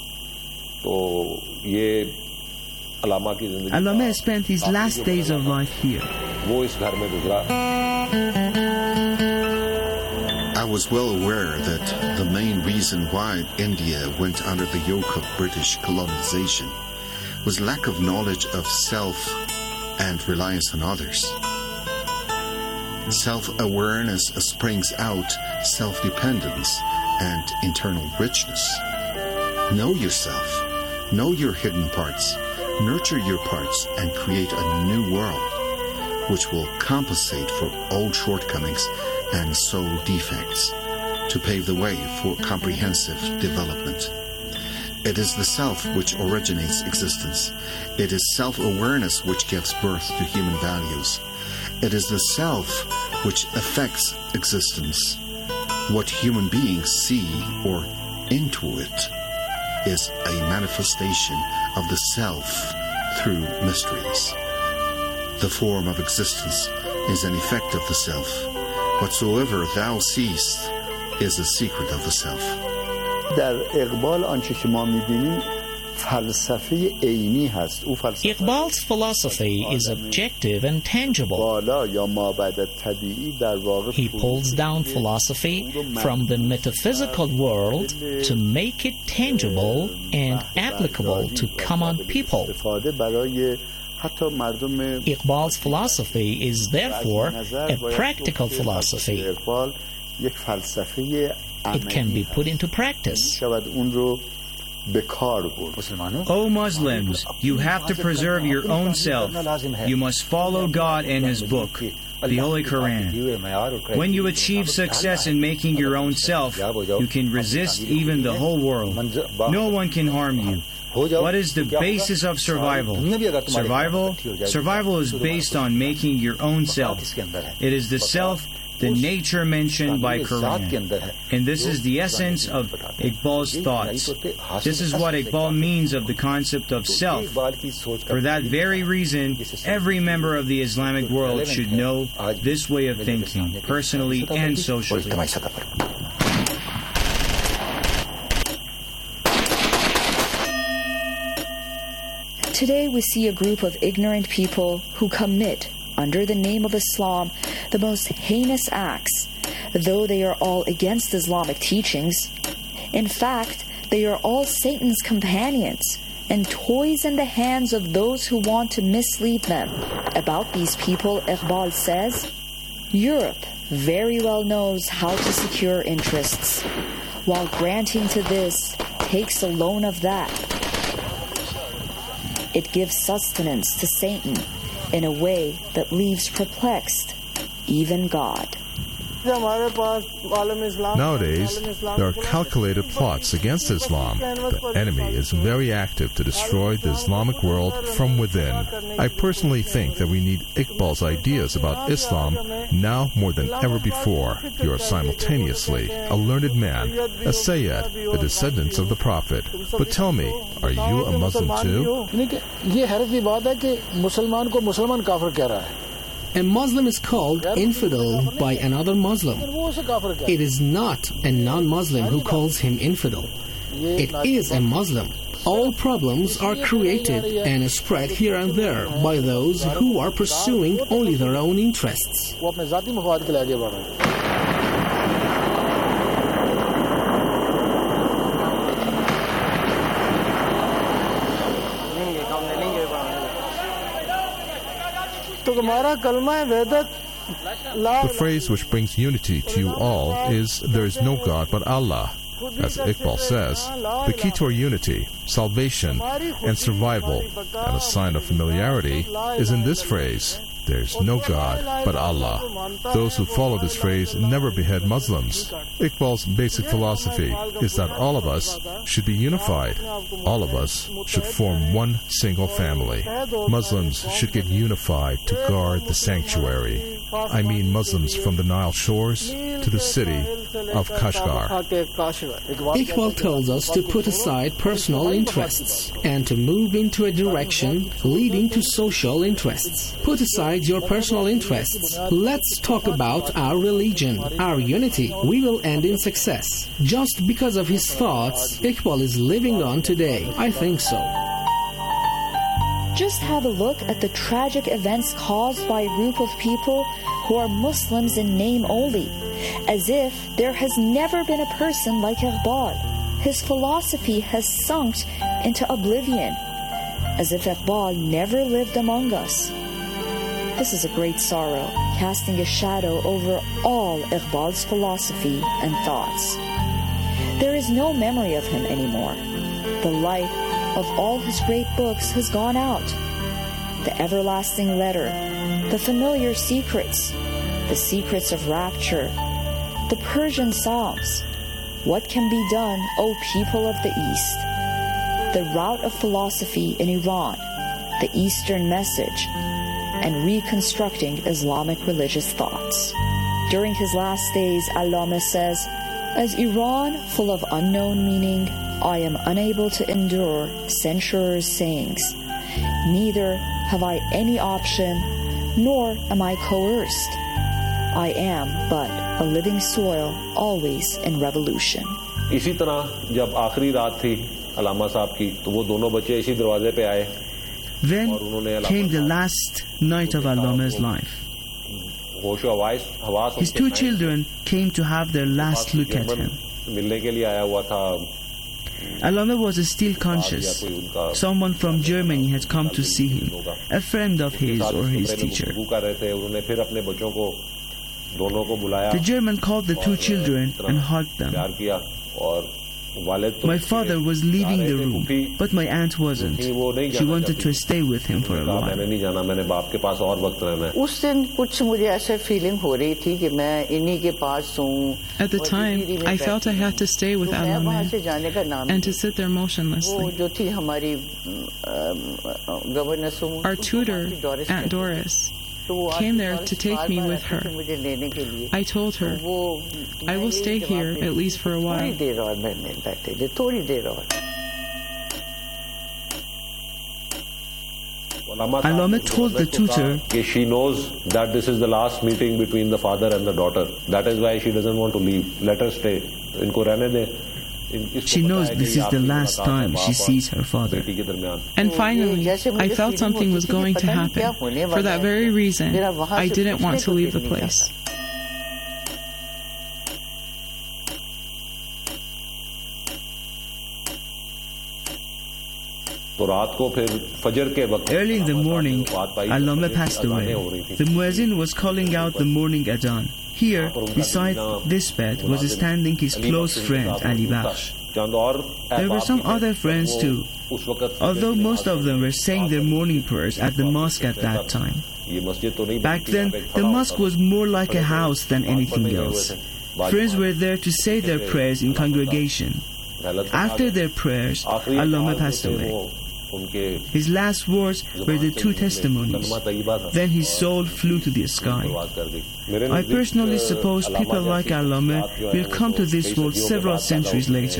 E: तो ये अलामा की जिंदगी.
R: Allame spent his last days of life here.
E: वो इस घर में गुजरा.
A: was well aware that the main reason why India went under the yoke of British colonization was lack of knowledge of self and reliance on others. Self-awareness springs out self-dependence and internal richness. Know yourself, know your hidden parts, nurture your parts, and create a new world which will compensate for old shortcomings and soul defects to pave the way for comprehensive development. It is the self which originates existence. It is self-awareness which gives birth to human values. It is the self which affects existence. What human beings see or intuit is a manifestation of the self through mysteries. The form of existence is an effect of the self. Whatsoever thou seest is a secret of the self.
F: در اقبال آنچه که ما می‌بینیم فلسفه عینی هست. او فلسفه
U: Iqbal's philosophy is objective and tangible.
F: بالا یا مابعد طبیعی در واقع
U: He pulls down philosophy from the metaphysical world to make it tangible and applicable to common people.
F: برای
U: Iqbal's philosophy is therefore a practical philosophy. It can be put into practice.
C: O Muslims, you have to preserve your own self. You must follow God and His book, the Holy Quran. When you achieve success in making your own self, you can resist even the whole world. No one can harm you. What is the basis of survival? Survival? Survival is based on making your own self. It is the self, the nature mentioned by Quran. And this is the essence of Iqbal's thoughts. This is what Iqbal means of the concept of self. For that very reason, every member of the Islamic world should know this way of thinking, personally and socially.
T: Today we see a group of ignorant people who commit, under the name of Islam, the most heinous acts, though they are all against Islamic teachings. In fact, they are all Satan's companions and toys in the hands of those who want to mislead them. About these people, Iqbal says, Europe very well knows how to secure interests, while granting to this takes a loan of that. It gives sustenance to Satan in a way that leaves perplexed even God.
G: Nowadays, there are calculated plots against Islam. The enemy is very active to destroy the Islamic world from within. I personally think that we need Iqbal's ideas about Islam now more than ever before. You are simultaneously a learned man, a Sayyid, the descendants of the Prophet. But tell me, are you a Muslim too?
H: A Muslim is called infidel by another Muslim. It is not a non-Muslim who calls him infidel. It is a Muslim. All problems are created and spread here and there by those who are pursuing only their own interests.
G: The phrase which brings unity to you all is, there is no God but Allah. As Iqbal says, the key to our unity, salvation, and survival, and a sign of familiarity, is in this phrase, there is no God but Allah. Those who follow this phrase never behead Muslims. Iqbal's basic philosophy is that all of us should be unified. All of us should form one single family. Muslims should get unified to guard the sanctuary. I mean Muslims from the Nile shores to the city of Kashgar.
H: Iqbal tells us to put aside personal interests and to move into a direction leading to social interests. Put aside your personal interests. Let's talk about our religion, our unity. We will end in success. Just because of his thoughts, Iqbal is living on today. I think so.
T: Just have a look at the tragic events caused by a group of people who are Muslims in name only. as if there has never been a person like Iqbal. His philosophy has sunk into oblivion, as if Iqbal never lived among us. This is a great sorrow, casting a shadow over all Iqbal's philosophy and thoughts. There is no memory of him anymore. The light of all his great books has gone out. The everlasting letter, the familiar secrets, the secrets of rapture, the Persian songs. What can be done, O people of the East? The route of philosophy in Iran, the Eastern message, and reconstructing Islamic religious thoughts. During his last days, Allama says, as Iran full of unknown meaning, I am unable to endure censurers' sayings. Neither have I any option, nor am I coerced. I am but a living soil, always in revolution.
E: इसी तरह जब आखिरी रात थी अलामा साहब की तो वो दोनों बच्चे इसी दरवाजे पे आए.
R: Then came the last night of Allama's life. His two children came to have their last look at him. Allama was still conscious. Someone from Germany had come to see him, a friend of his or his teacher. The German called the two children and hugged them. My father was leaving the room, but my aunt wasn't. She wanted to stay with him for a while.
X: At the time, I felt I had to stay with Allama and to sit there motionlessly. Our tutor, Aunt Doris, came there to take me with her. I told her, I will stay here at least for a while.
R: Allama told the tutor
E: she knows that this is the last meeting between the father and the daughter. That is why she doesn't want to leave. Let her stay. Inko rehne de.
R: She knows this is the last time she sees her father.
X: And finally, I felt something was going to happen. For that very reason, I didn't want to leave the place.
R: Early in the morning, Allama passed away. The muezzin was calling out the morning adhan. Here, beside this bed, was standing his close friend, Ali Bakhsh. There were some other friends too, although most of them were saying their morning prayers at the mosque at that time. Back then, the mosque was more like a house than anything else. Friends were there to say their prayers in congregation. After their prayers, Allama passed away. His last words were the two testimonies. Then his soul flew to the sky. I personally suppose people like Allama will come to this world several centuries later.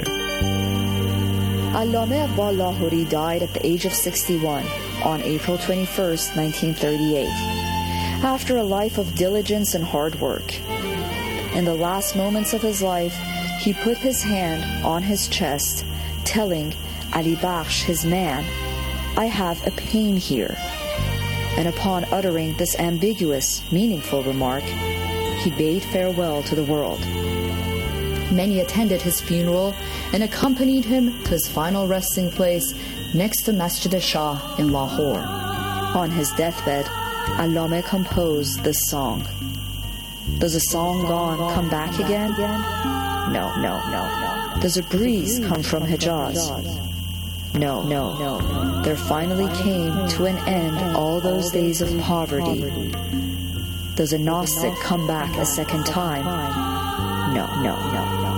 T: Allama Iqbal Lahori died at the age of sixty-one on April twenty-first, nineteen thirty-eight, after a life of diligence and hard work. In the last moments of his life, he put his hand on his chest, telling Ali Bakhsh, his man, I have a pain here. And upon uttering this ambiguous, meaningful remark, he bade farewell to the world. Many attended his funeral and accompanied him to his final resting place next to Masjid Shah in Lahore. On his deathbed, Allama composed this song. Does a song gone come back again? No, no, no, no. Does a breeze come from Hijaz? No, no, no. There finally came to an end all those days of poverty. Does a Gnostic come back a second time? No, no, no, no.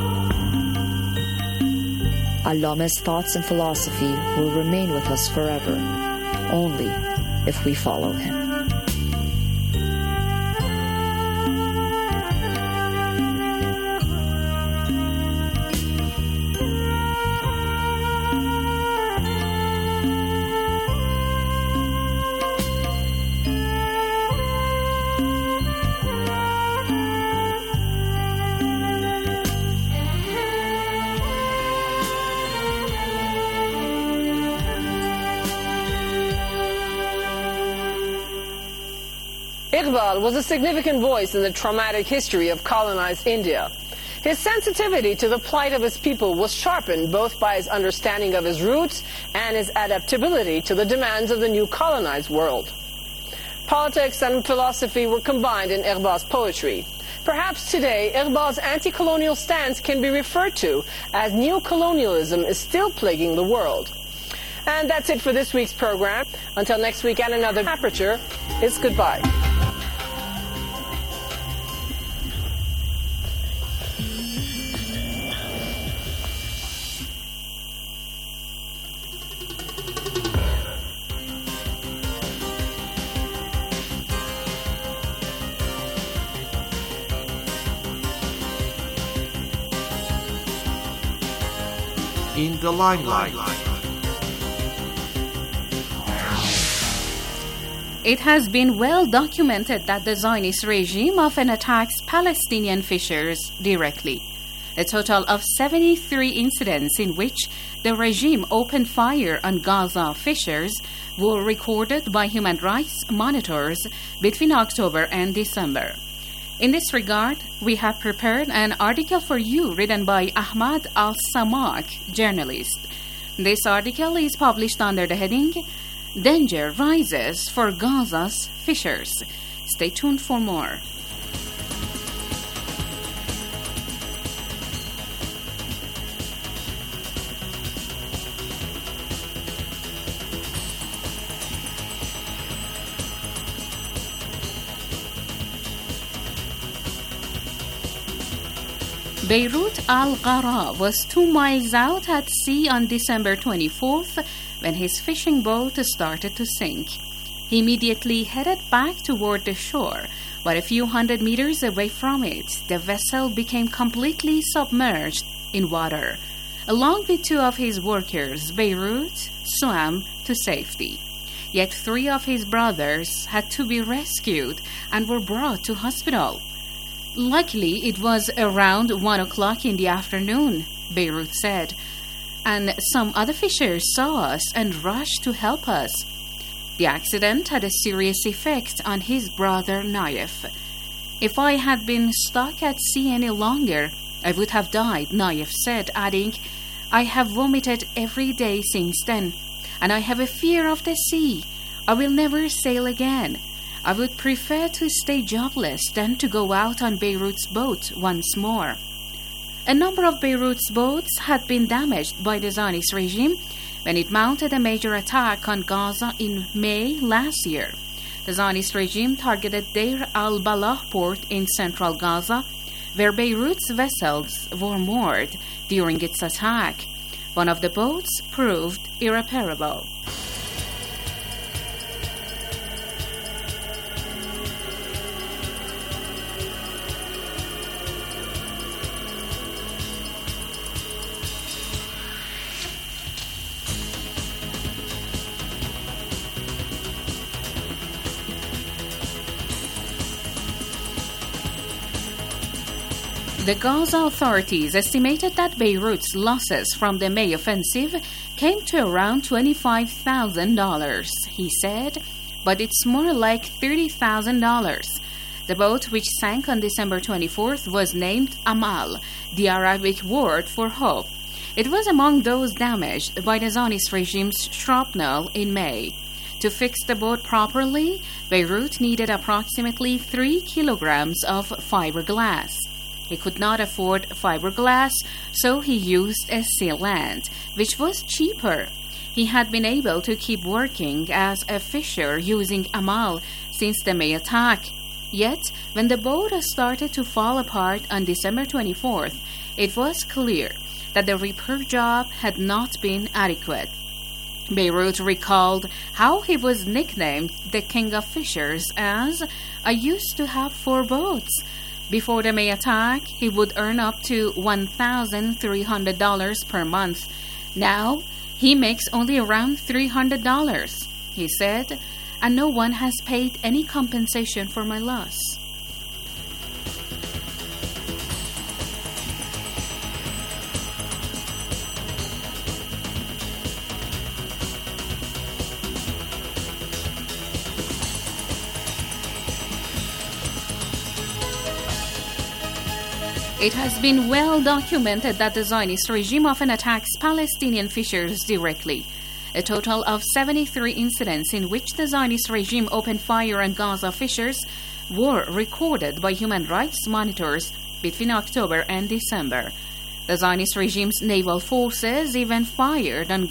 T: Allama's thoughts and philosophy will remain with us forever, only if we follow him.
Q: Iqbal was a significant voice in the traumatic history of colonized India. His sensitivity to the plight of his people was sharpened both by his understanding of his roots and his adaptability to the demands of the new colonized world. Politics and philosophy were combined in Iqbal's poetry. Perhaps today, Iqbal's anti-colonial stance can be referred to as neo-colonialism is still plaguing the world. And that's it for this week's program. Until next week and another Aperture, it's goodbye.
D: In the limelight.
P: It has been well documented that the Zionist regime often attacks Palestinian fishers directly. A total of seventy-three incidents in which the regime opened fire on Gaza fishers were recorded by human rights monitors between October and December. In this regard, we have prepared an article for you written by Ahmad Al-Samak, journalist. This article is published under the heading, Danger Rises for Gaza's Fishers. Stay tuned for more. Beirut Al-Ghara was two miles out at sea on December twenty-fourth when his fishing boat started to sink. He immediately headed back toward the shore, but a few hundred meters away from it, the vessel became completely submerged in water. Along with two of his workers, Beirut swam to safety. Yet three of his brothers had to be rescued and were brought to hospital. Luckily, it was around one o'clock in the afternoon, Beirut said, and some other fishers saw us and rushed to help us. The accident had a serious effect on his brother Naif. If I had been stuck at sea any longer, I would have died, Naif said, adding, I have vomited every day since then, and I have a fear of the sea. I will never sail again. I would prefer to stay jobless than to go out on Beirut's boat once more. A number of Beirut's boats had been damaged by the Zionist regime when it mounted a major attack on Gaza in May last year. The Zionist regime targeted Deir al-Balah port in central Gaza, where Beirut's vessels were moored during its attack. One of the boats proved irreparable. The Gaza authorities estimated that Beirut's losses from the May offensive came to around twenty-five thousand dollars, he said, but it's more like thirty thousand dollars. The boat, which sank on December twenty-fourth, was named Amal, the Arabic word for hope. It was among those damaged by the Zionist regime's shrapnel in May. To fix the boat properly, Beirut needed approximately three kilograms of fiberglass. He could not afford fiberglass, so he used a sealant, which was cheaper. He had been able to keep working as a fisher using Amal since the May attack. Yet, when the boat started to fall apart on December twenty-fourth, it was clear that the repair job had not been adequate. Beirut recalled how he was nicknamed the King of Fishers as, I used to have four boats. Before the May attack, he would earn up to one thousand three hundred dollars per month. Now, he makes only around three hundred dollars, he said, and no one has paid any compensation for my loss. It has been well documented that the Zionist regime often attacks Palestinian fishers directly. A total of seventy-three incidents in which the Zionist regime opened fire on Gaza fishers were recorded by human rights monitors between October and December. The Zionist regime's naval forces even fired on